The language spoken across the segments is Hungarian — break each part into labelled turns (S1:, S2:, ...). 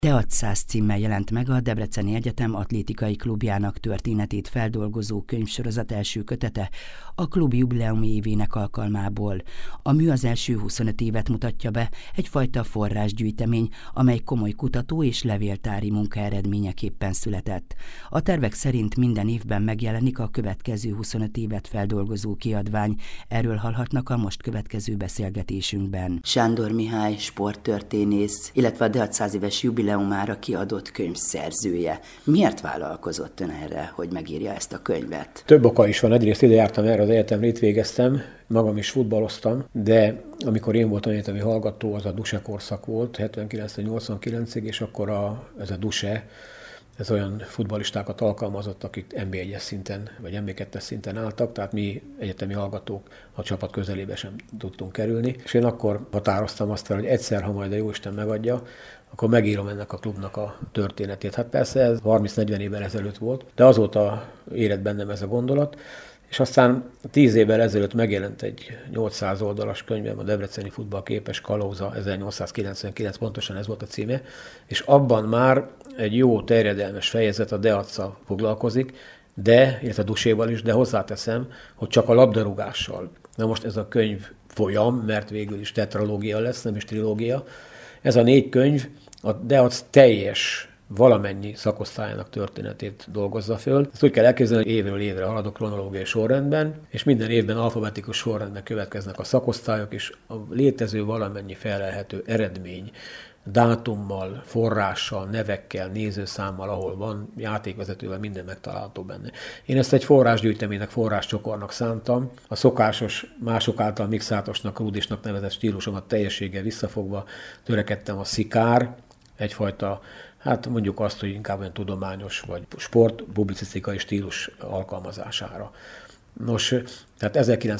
S1: Teat 100 címmel jelent meg a Debreceni Egyetem atlétikai klubjának történetét feldolgozó könyvsorozat első kötete a klub jubileumi évének alkalmából. A mű az első 25 évet mutatja be, egyfajta forrásgyűjtemény, amely komoly kutató és levéltári munka eredményeképpen született. A tervek szerint minden évben megjelenik a következő 25 évet feldolgozó kiadvány, erről hallhatnak a most következő beszélgetésünkben. Sándor Mihály sporttörténész, illetve a Deat 100 éves jubileumára kiadott könyv szerzője. Miért vállalkozott ön erre, hogy megírja ezt a könyvet?
S2: Több oka is van. Egyrészt ide jártam erre az egyetemre, itt végeztem, magam is futballoztam, de amikor én voltam egyetemi hallgató, az a DUSE korszak volt, 79-89-ig, és akkor ez a DUSE, ez olyan futballistákat alkalmazott, akik NB1-es szinten, vagy NB2-es szinten álltak, tehát mi egyetemi hallgatók a csapat közelébe sem tudtunk kerülni. És én akkor határoztam azt fel, hogy egyszer, ha majd a Jóisten megadja, akkor megírom ennek a klubnak a történetét. Hát persze ez 30-40 évvel ezelőtt volt, de azóta érett bennem ez a gondolat, és aztán 10 évvel ezelőtt megjelent egy 800 oldalas könyvem, a Debreceni futball képes kalauza, 1899, pontosan ez volt a címe, és abban már egy jó terjedelmes fejezet a Deac-szal foglalkozik, illetve a Duséval is, de hozzáteszem, hogy csak a labdarúgással. Na most ez a könyv folyam, mert végül is tetralógia lesz, nem is trilógia. Ez a 4 könyv a Deac teljes valamennyi szakosztályának történetét dolgozza föl. Ezt úgy kell elképzelni, hogy évről évre haladok kronológiai sorrendben, és minden évben alfabetikus sorrendben következnek a szakosztályok, és a létező valamennyi felelhető eredmény, dátummal, forrással, nevekkel, nézőszámmal, ahol van, játékvezetővel, minden megtalálható benne. Én ezt egy forrásgyűjteménynek, forráscsokornak szántam. A szokásos, mások által mixátosnak, rúdisnak nevezett stílusomat teljességgel visszafogva törekedtem a szikár, egyfajta, hát mondjuk azt, hogy inkább olyan tudományos vagy sportpublicisztikai stílus alkalmazására. Nos, tehát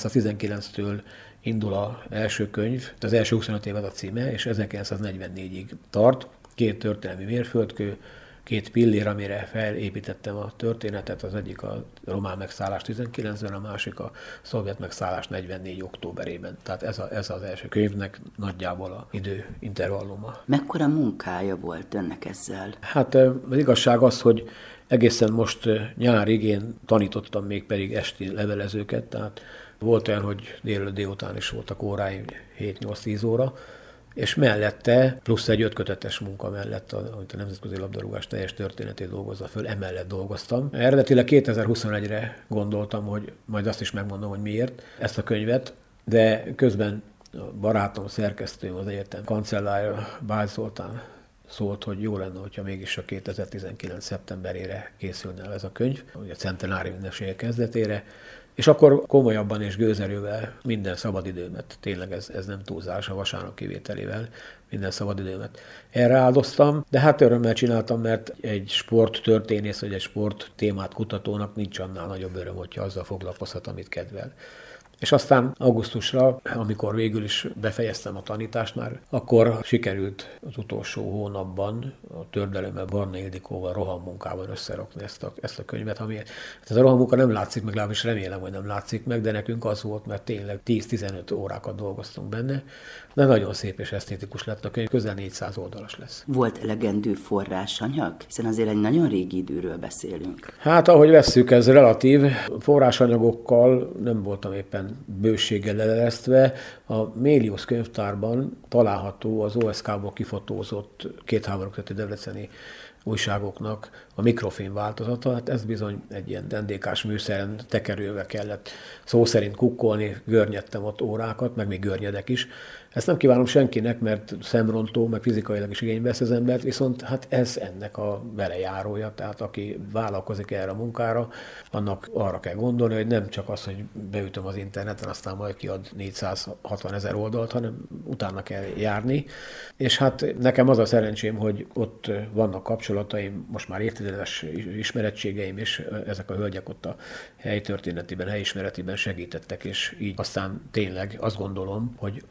S2: 1919-től indul az első könyv, az első 25 évad a címe, és 1944-ig tart. 2 történelmi mérföldkő, 2 pillér, amire felépítettem a történetet, az egyik a román megszállás 19-ben, a másik a szovjet megszállás 44. októberében. Tehát ez az első könyvnek nagyjából az időintervalluma.
S1: Mekkora munkája volt önnek ezzel?
S2: Hát az igazság az, hogy egészen most nyárig én tanítottam még pedig esti levelezőket, tehát volt olyan, hogy délután is voltak óráim 7-8-10 óra, és mellette, plusz egy 5 kötetes munka mellett, amit a nemzetközi labdarúgás teljes történetét dolgozza föl, emellett dolgoztam. Eredetileg 2021-re gondoltam, hogy majd azt is megmondom, hogy miért ezt a könyvet, de közben a barátom, szerkesztőm, az egyetem kancellárja, Bács Zoltán szólt, hogy jó lenne, hogyha mégis a 2019. szeptemberére készülne el ez a könyv, a centenárium ünnepsége kezdetére, és akkor komolyabban és gőzerővel minden szabadidőmet, tényleg ez nem túlzás a vasárnap kivételével, minden szabadidőmet erre áldoztam, de hát örömmel csináltam, mert egy sporttörténész vagy egy sport témát kutatónak nincs annál nagyobb öröm, hogyha azzal foglalkozhat, amit kedvel. És aztán augusztusra, amikor végül is befejeztem a tanítást már, akkor sikerült az utolsó hónapban a Tördelemmel, Barna Ildikóval rohammunkában összerakni ezt a könyvet, ami ez a rohammunka nem látszik meg, legalábbis remélem, hogy nem látszik meg, de nekünk az volt, mert tényleg 10-15 órákat dolgoztunk benne, de nagyon szép és esztétikus lett a könyv, közel 400 oldalas lesz.
S1: Volt elegendő forrásanyag? Hiszen azért egy nagyon régi időről beszélünk.
S2: Hát, ahogy vesszük, ez relatív. Forrásanyagokkal nem voltam éppen bőséggel leeresztve. A Mélius könyvtárban található az OSK-ból kifotózott két háború közötti debreceni újságoknak a mikrofilm változata. Hát ez bizony egy ilyen NDK-s műszeren tekerővel kellett szó szerint kukkolni, görnyedtem ott órákat, meg még görnyedek is. Ezt nem kívánom senkinek, mert szemrontó, meg fizikailag is igénybe vesz az embert, viszont hát ez ennek a velejárója, tehát aki vállalkozik erre a munkára, annak arra kell gondolni, hogy nem csak az, hogy beütöm az interneten, aztán majd kiad 460 000 oldalt, hanem utána kell járni. És hát nekem az a szerencsém, hogy ott vannak kapcsolataim, most már évtizedes ismerettségeim, és ezek a hölgyek ott a helytörténetiben, helyismeretében segítettek, és így aztán tényleg azt gondolom, hogy ami létezik,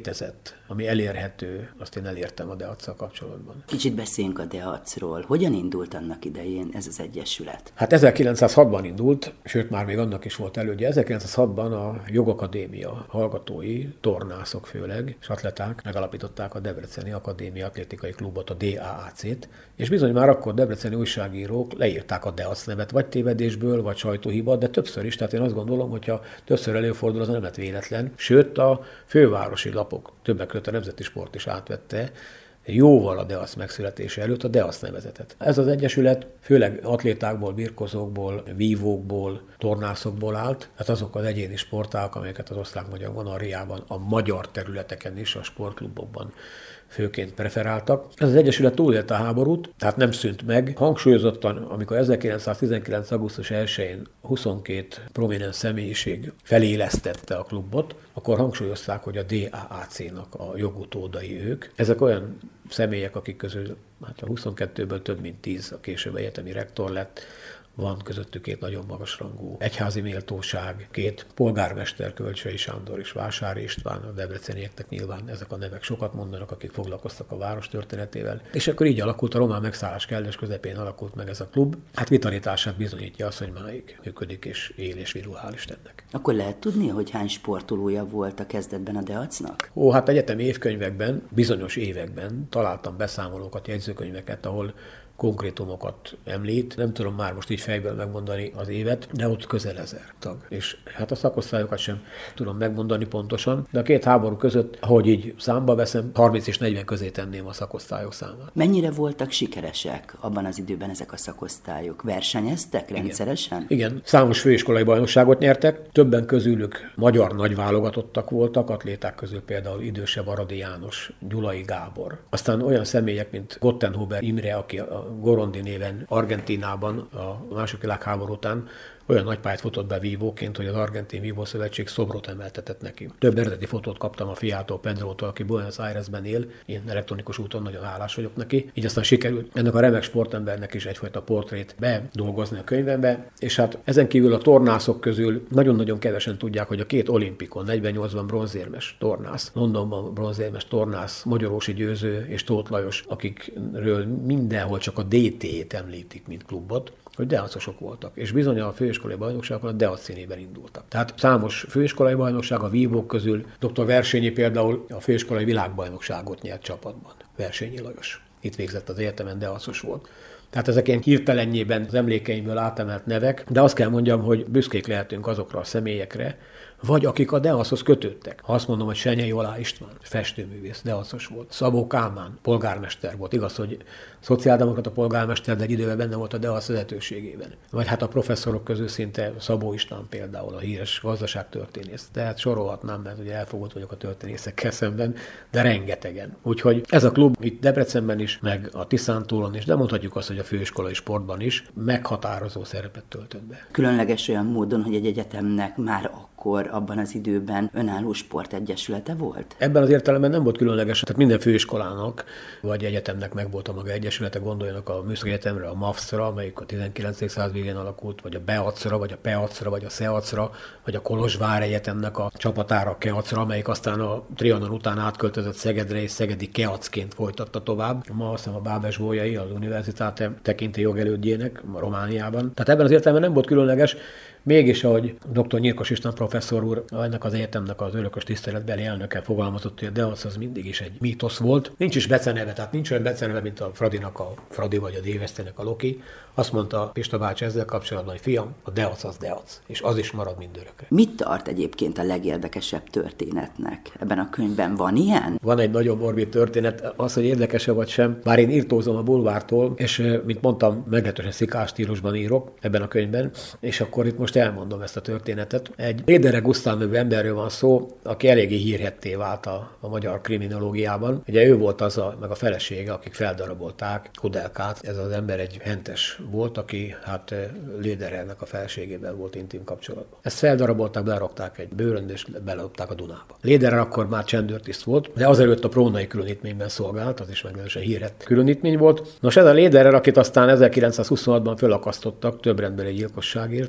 S2: létezett, ami elérhető, azt én elértem a Deac-szal kapcsolatban.
S1: Kicsit beszéljünk a Deacról. Hogyan indult annak idején ez az egyesület?
S2: Hát 1906-ban indult, sőt már még annak is volt elődje. 1906-ban a Jogakadémia hallgatói, tornászok főleg, és atleták megalapították a Debreceni Akadémia Atlétikai Klubot, a DAAC-t, és bizony már akkor debreceni újságírók leírták a Deac nevet, vagy tévedésből, vagy sajtóhiba, de többször is, tehát én azt gondolom, hogyha többször előfordul, az nem lett véletlen. Sőt, a fővárosi lapok, többek között a Nemzeti Sport is átvette, jóval a Deac megszületése előtt a Deac nevezetet. Ez az egyesület főleg atlétákból, birkozókból, vívókból, tornászokból állt. Hát azok az egyéni sportágak, amelyeket az osztrák-magyar monarchiában, a magyar területeken is, a sportklubokban főként preferáltak. Ez az egyesület túlélte a háborút, tehát nem szűnt meg. Hangsúlyozottan, amikor 1919. augusztus 1-én 22 prominens személyiség felélesztette a klubot, akkor hangsúlyozták, hogy a DAAC-nak a jogutódai ők. Ezek olyan személyek, akik közül hát a 22-ből több mint 10 a később egyetemi rektor lett, van közöttük 2 nagyon magasrangú egyházi méltóság, 2 polgármester, Kölcsei Sándor és Vásári István, a debrecenieknek nyilván ezek a nevek sokat mondanak, akik foglalkoztak a város történetével. És akkor így alakult, a román megszállás kellős közepén alakult meg ez a klub. Hát vitalitását bizonyítja az, hogy máig működik és él és virul, hál' Istennek.
S1: Akkor lehet tudni, hogy hány sportolója volt a kezdetben a Deacnak?
S2: Hát egyetemi évkönyvekben, bizonyos években találtam beszámolókat, jegyzőkönyveket, ahol konkrétumokat említ. Nem tudom már most így fejből megmondani az évet, de ott közel 1000 tag. És hát a szakosztályokat sem tudom megmondani pontosan, de a 2 háború között, ahogy így számba veszem, 30 és 40 közé tenném a szakosztályok számát.
S1: Mennyire voltak sikeresek abban az időben ezek a szakosztályok? Versenyeztek rendszeresen?
S2: Igen. Számos főiskolai bajnokságot nyertek, többen közülük magyar nagyválogatottak voltak, atléták közül például idősebb Aradi János, Gyulai Gábor. Aztán olyan személyek, mint Gottenhuber Imre, aki a Gorondi néven Argentínában a második világháború után olyan nagy pályát futott be vívóként, hogy az Argentin Vívószövetség szobrot emeltetett neki. Több eredeti fotót kaptam a fiától, Pedrótól, aki Buenos Airesben él, én elektronikus úton nagyon hálás vagyok neki. Így aztán sikerült ennek a remek sportembernek is egyfajta portrét bedolgozni a könyvembe, és hát ezen kívül a tornászok közül nagyon-nagyon kevesen tudják, hogy a 2 olimpikon, 48-ban bronzérmes tornász, Londonban bronzérmes tornász, Magyarósi Győző és Tóth Lajos, akikről mindenhol csak a DT-t említik, mint klubot, hogy deacosok voltak, és bizony a főiskolai bajnokságokon a Deac színében indultak. Tehát számos főiskolai bajnokság, a vívók közül dr. Versényi például a főiskolai világbajnokságot nyert csapatban. Versényi Lajos. Itt végzett az egyetemen, deacos volt. Tehát ezek ilyen hirtelenjében az emlékeimből átemelt nevek, de azt kell mondjam, hogy büszkék lehetünk azokra a személyekre, vagy akik a Deachoz kötődtek. Ha azt mondom, hogy Senyei Olá István, festőművész, deacos volt. Szabó Kálmán, polgármester volt. Igaz, hogy szociáldemokrata polgármester, de egy időben benne volt a Deac vezetőségében. Vagy hát a professzorok közül szinte Szabó István például, a híres gazdaságtörténész. Tehát sorolhatnám, mert ugye elfogott vagyok a történészekkel szemben, de rengetegen. Úgyhogy ez a klub itt Debrecenben is, meg a Tiszántúlon is, de mondhatjuk azt, hogy a főiskolai sportban is meghatározó szerepet töltött be.
S1: Különleges olyan módon, hogy egy egyetemnek már akkor abban az időben önálló sportegyesülete volt?
S2: Ebben az értelemben nem volt különleges, tehát minden főiskolának vagy egyetemnek megvolt a maga egyesülete, gondoljanak a Műszaki Egyetemre, a MAFS-ra, amelyik a 19. század végén alakult, vagy a BEAC-ra, vagy a PEAC-ra, vagy a SEAC-ra, vagy a Kolozsvár Egyetemnek a csapatára, a KEAC-ra, amelyik aztán a Trianon után átköltözött Szegedre, és szegedi KEAC-ként folytatta tovább. Ma azt hiszem a Bábes Bolyai, az Universitáte tekinti jogelődjének Romániában. Tehát ebben az értelemben nem volt különleges. Mégis, ahogy dr. Nyírkos István professzor úr, ennek az egyetemnek az örökös tiszteletbeli elnöke fogalmazott, hogy a Deac az mindig is egy mítosz volt. Nincs is beceneve, tehát nincs olyan beceneve, mint a Fradinak a Fradi vagy a Dévesztének a Loki. Azt mondta Pista bácsi ezzel kapcsolatban, hogy fiam, a Deac az Deac, és az is marad mindörökre.
S1: Mit tart egyébként a legérdekesebb történetnek? Ebben a könyvben van ilyen?
S2: Van egy nagyon morbid történet, az, hogy érdekes-e vagy sem. Bár én írtózom a bulvártól, és mint mondtam, meglehetősen szikás stílusban írok ebben a könyvben, és akkor itt most elmondom ezt a történetet. Egy Lédere Gusztáv nevű emberről van szó, aki eléggé hírhedté vált a magyar kriminológiában. Ugye ő volt az meg a felesége, akik feldarabolták Kudelkát. Ez az ember egy hentes volt, aki hát Léderernek a feleségével volt intim kapcsolatban. Ezt feldarabolták, berakták egy bőrön, és belopták a Dunába. Léderer akkor már csendőrtiszt volt, de azelőtt a prónai különítményben szolgált, az is meglehetősen hírhedt különítmény volt. Nos, ez a Léderer, akit aztán 1926-ban fölakasztottak több rendbeli gyilkosságért, nem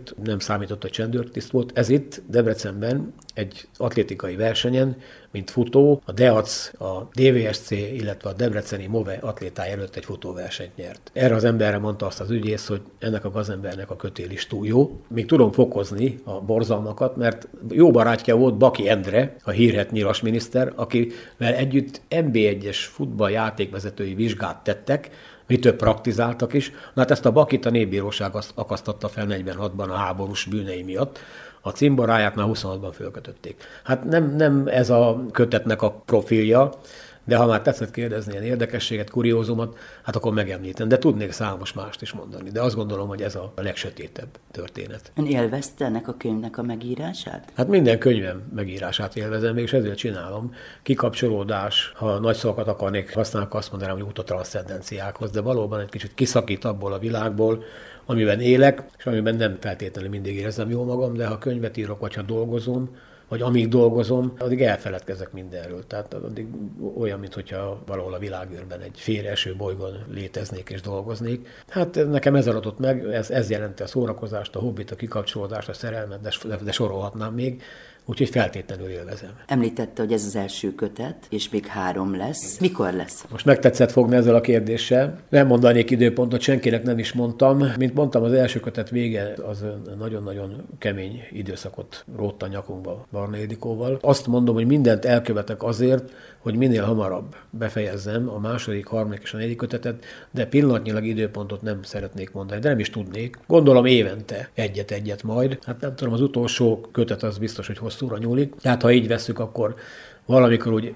S2: számított, hogy csendőrtiszt volt. Ez itt Debrecenben egy atlétikai versenyen, mint futó, a DEAC, a DVSC, illetve a debreceni MOVE atlétája előtt egy futóversenyt nyert. Erre az emberre mondta azt az ügyész, hogy ennek a gazembernek a kötél is túl jó. Még tudom fokozni a borzalmakat, mert jó barátja volt Baki Endre, a hírhedt nyilas miniszter, akivel együtt NB1-es futballjátékvezetői vizsgát tettek, mi több praktizáltak is. Na hát ezt a Bakit a népbíróság akasztatta fel 46-ban a háborús bűnei miatt. A cimboráját már 26-ban fölkötötték. Hát nem ez a kötetnek a profilja, de ha már tetszett kérdezni ilyen érdekességet, kuriózumot, hát akkor megemlítem. De tudnék számos mást is mondani. De azt gondolom, hogy ez a legsötétebb történet.
S1: Ön élvezte ennek a könyvnek a megírását?
S2: Hát minden könyvem megírását élvezem, és ezért csinálom. Kikapcsolódás, ha nagy szavakat akarnék használni, azt mondanám, hogy út a transzcendenciákhoz, de valóban egy kicsit kiszakít abból a világból, amiben élek, és amiben nem feltétlenül mindig érzem jól magam, de ha könyvet írok, vagy ha dolgozom, vagy amíg dolgozom, addig elfeledkezek mindenről. Tehát addig olyan, mintha valahol a világűrben egy félreeső bolygón léteznék és dolgoznék. Hát nekem ez adott meg, ez jelenti a szórakozást, a hobbit, a kikapcsolódást, a szerelmet, de sorolhatnám még. Úgyhogy feltétlenül élvezem.
S1: Említette, hogy ez az első kötet, és még 3 lesz. Mikor lesz?
S2: Most megtetszett fogni ezzel a kérdéssel. Nem mondanék időpontot, senkinek nem is mondtam. Mint mondtam, az első kötet vége az nagyon-nagyon kemény időszakot rótt a nyakunkba Barna Ildikóval. Azt mondom, hogy mindent elkövetek azért, hogy minél hamarabb befejezzem a második, harmadik és a negyedik kötetet, de pillanatnyilag időpontot nem szeretnék mondani, de nem is tudnék. Gondolom évente egyet majd. Hát nem tudom, az utolsó kötet az biztos, hogy hosszúra nyúlik. Tehát ha így vesszük, akkor valamikor úgy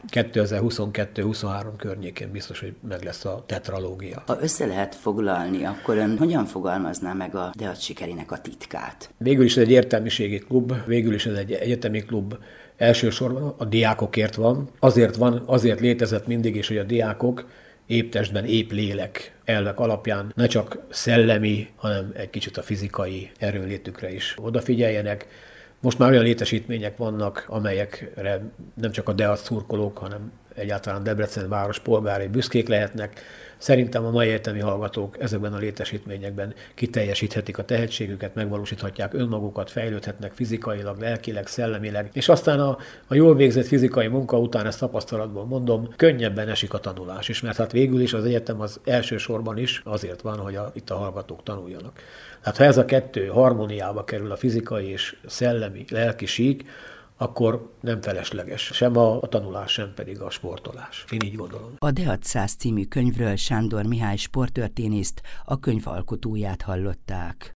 S2: 2022-23 környékén biztos, hogy meg lesz a tetralógia.
S1: Ha össze lehet foglalni, akkor ön hogyan fogalmazná meg a DEAC sikerének a titkát?
S2: Végül is ez egy értelmiségi klub, végül is ez egy egyetemi klub, elsősorban a diákokért van. Azért létezett mindig is, hogy a diákok épp testben, épp lélek elvek alapján ne csak szellemi, hanem egy kicsit a fizikai erőnlétükre is odafigyeljenek. Most már olyan létesítmények vannak, amelyekre nem csak a DEAC szurkolók, hanem egyáltalán Debrecen város polgárai büszkék lehetnek. Szerintem a mai egyetemi hallgatók ezekben a létesítményekben kiteljesíthetik a tehetségüket, megvalósíthatják önmagukat, fejlődhetnek fizikailag, lelkileg, szellemileg, és aztán a jól végzett fizikai munka után, ezt tapasztalatból mondom, könnyebben esik a tanulás is, mert hát végül is az egyetem az elsősorban is azért van, hogy itt a hallgatók tanuljanak. Hát ha ez a kettő harmóniába kerül, a fizikai és szellemi, lelki sík, akkor nem felesleges sem a tanulás, sem pedig a sportolás. Én így gondolom.
S1: A DEAC 100 című könyvről Sándor Mihály sporttörténészt, a könyv alkotóját hallották.